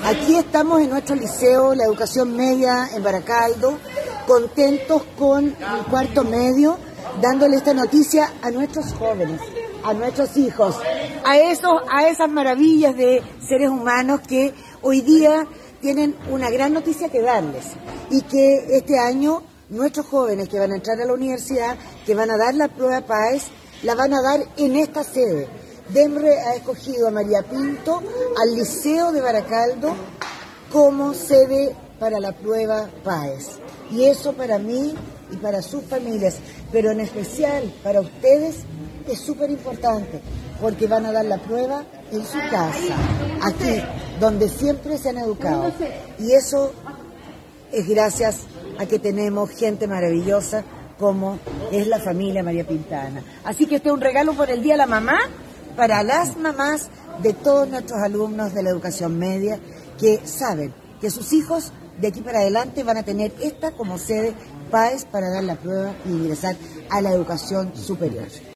Aquí estamos en nuestro liceo, la educación media en Baracaldo, contentos con el cuarto medio, dándole esta noticia a nuestros jóvenes, a nuestros hijos, a esas maravillas de seres humanos que hoy día tienen una gran noticia que darles, y que este año nuestros jóvenes que van a entrar a la universidad, que van a dar la prueba PAES, la van a dar en esta sede. DEMRE ha escogido a María Pinto, al Liceo de Baracaldo, como sede para la prueba PAES. Y eso para mí y para sus familias, pero en especial para ustedes, es súper importante, porque van a dar la prueba en su casa, aquí, donde siempre se han educado. Y eso es gracias a que tenemos gente maravillosa como es la familia María Pintana. Así que este es un regalo por el Día de la Mamá, para las mamás de todos nuestros alumnos de la educación media, que saben que sus hijos de aquí para adelante van a tener esta como sede PAES para dar la prueba y ingresar a la educación superior.